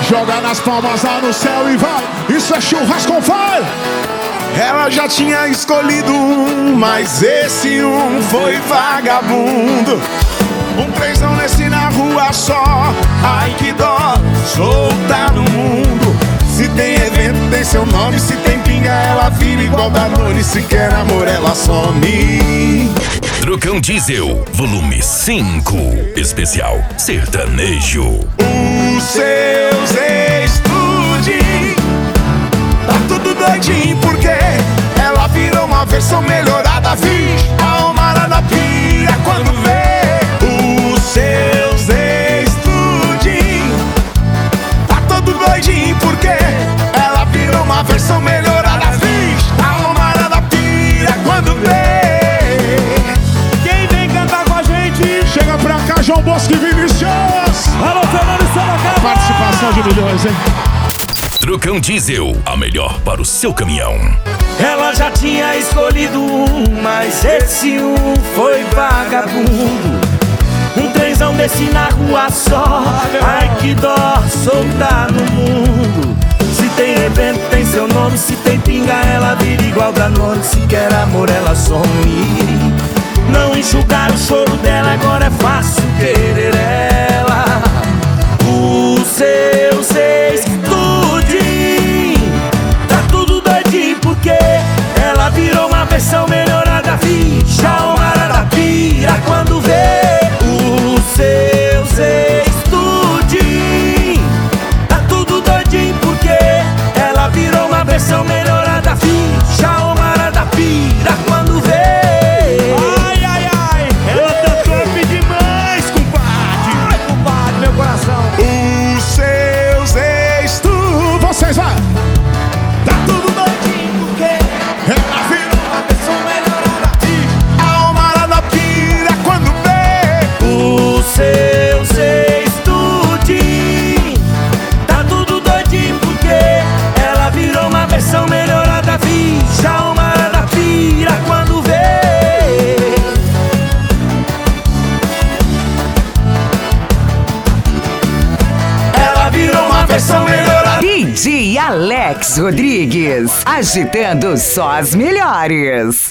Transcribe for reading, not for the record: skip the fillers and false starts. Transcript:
Joga nas palmas lá no céu e vai. Isso é churrasco on fire. Ela já tinha escolhido um, mas esse um foi vagabundo. Um trenzão nesse na rua só. Ai que dó, solta no mundo. Se tem evento tem seu nome, se tem pinga ela vira igual Danone. Se quer amor ela some. Trucão Diesel, volume 5, especial sertanejo. Os seus ex-tudinho tá tudo doidinho porque ela virou uma versão melhorada. Vixe, a Omara da pira quando vê. Os seus ex-tudinho tá todo doidinho porque ela virou uma versão melhorada. Vixe, a Omara da pira quando vê. Quem vem cantar com a gente? Chega pra cá, João Bosco e Vinicius. Alô, Fernando Sorocaba. Participação de milhões, hein? Trucão Diesel, a melhor para o seu caminhão. Ela já tinha escolhido um, mas esse um foi vagabundo. Um trenzão desse na rua só. Ai que dó, soltar no mundo. Se tem evento tem seu nome, se tem pinga ela vira igual Danone. Se quer amor ela some. Não enxugar o choro dela, agora é fácil querer ela. Os seus ex-tudinho tá tudo doidinho porque ela virou uma versão melhorada. Vixe, a Omara da pira quando vê. Os seus ex-tudinho tá tudo doidinho porque ela virou uma versão melhorada. Vixe, a Omara da pira quando vê. Ela tá top demais, compadre. Ai, compadre, meu coração. Os seus ex-tudinho Vocês vai. tá tudo doidinho porque ela virou uma versão melhorada. A Omara da pira quando vê. Os seus ex-tudinho tá tudo doidinho porque ela virou uma versão melhorada. Vixe, a Omara da pira quando vê. Ela virou uma versão melhorada. DJ Alex Rodrigues, agitando só as melhores.